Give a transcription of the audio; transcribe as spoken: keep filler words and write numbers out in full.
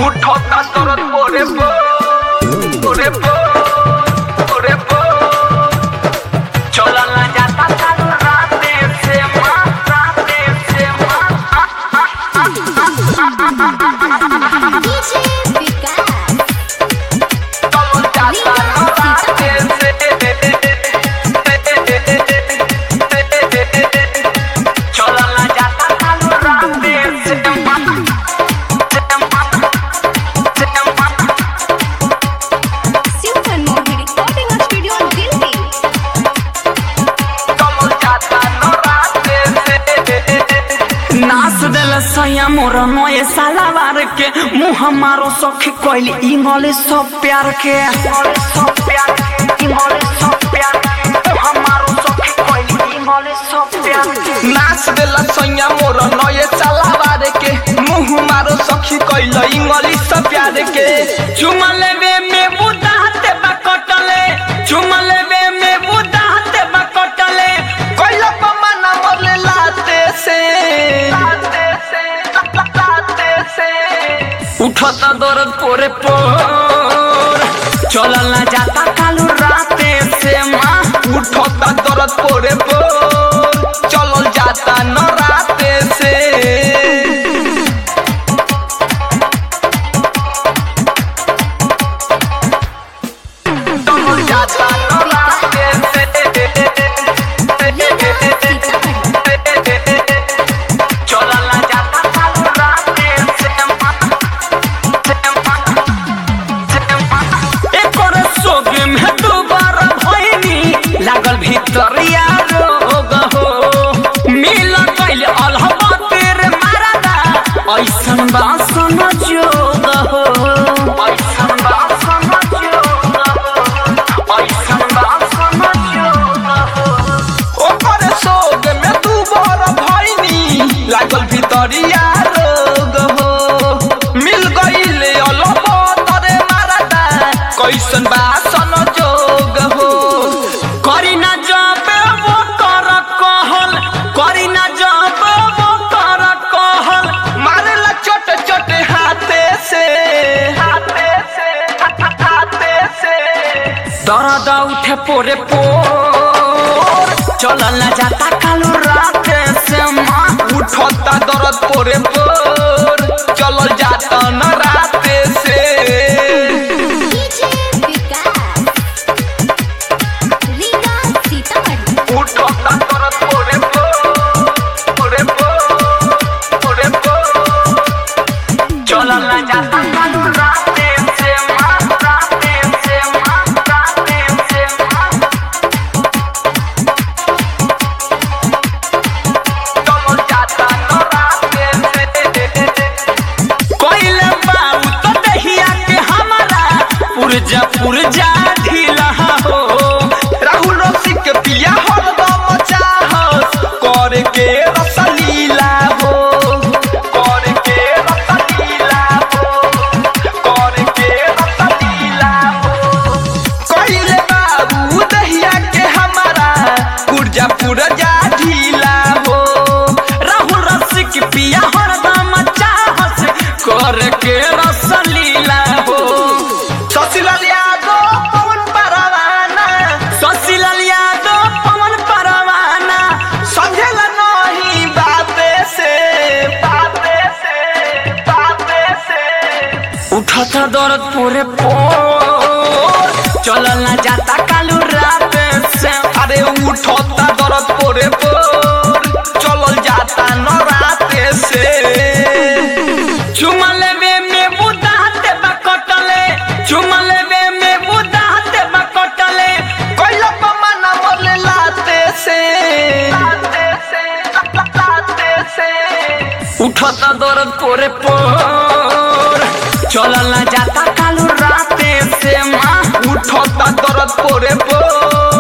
उठता दर्द पोरे पो पोरे पो पोरे पो चला ना जाता कालू राते से माँ राते से माँ सैया मोर नए सालावार के मुँह मारो सखी कोइल इंगले सब प्यार के सब प्यार इंगले सब प्यार मुँह मारो सखी कोइल इंगले सब प्यार नाच देला सैया मोर नए सालावार के मुँह मारो सखी कोइल इंगले सब प्यार के चुमा लेवे में बुदाते बा कटले चुमा लेवे में बुदाते बा कटले कोइल पमना मरले लाते से उठता दर्द पोरे पोर चलल ना जाता कालू राते से माँ उठता दर्द पोरे पोर चलल जाता न राते से चलल जाता न राते से चलल ना जाता कालू राते से लागल भीतरिया रोग हो मिल गइल अलहबा तेरे मारदा ऐसन बासन जोग हो ऐसन बासन जोग हो ऐसन बासन जोग हो ओकर सोग में तू बर भइनी लागल भीतरिया रोग हो मिल गइल अलहबा तेरे मारदा कैसन बासन जोग हो करी ना जब वो कर कहल करी ना जब वो कर कहल मारेला चोट चोट हाथे से हाथे से हाथे से दर्द उठे पोरे पोर चलल ना जाता कालू राते से माँ उठता दर्द पोरे पोर चलल जाता न राते से चलल ना जाता कालू राते से माँ राते से माँ राते से माँ चलल जाता न राते से कोइल बाऊ तो दहिया के हमारा पुरजा पुरजा ढीला हो राहुल रसिक के पिया हरदम चाहत कर के रसलीला हो कर के रसलीला हो कर के रसलीला हो कइले बाबू दहिया के हमारा पुरजा पुरजा ढीला हो राहुल रसिक पिया हरदम चाहत कर के रसलीला हो ससिलाल यादव पवन परवाना ससिलाल यादव पवन परवाना समझेला नहीं बाते से बाते से बाते से उठता दर्द पोरे पोर चलल ना जाता कालू राते से अरे उठता दर्द पोरे पोर चलल जाता न राते से चुमा लेवे में बुदाते बा कटले चुमा लेवे में बुदाते बा कटले कोइल पमना मरले लाते से लाते से लाते से उठता दर्द पोरे पोर चलल ना जाता कालू राते से माँ उठता दर्द पोरे पोर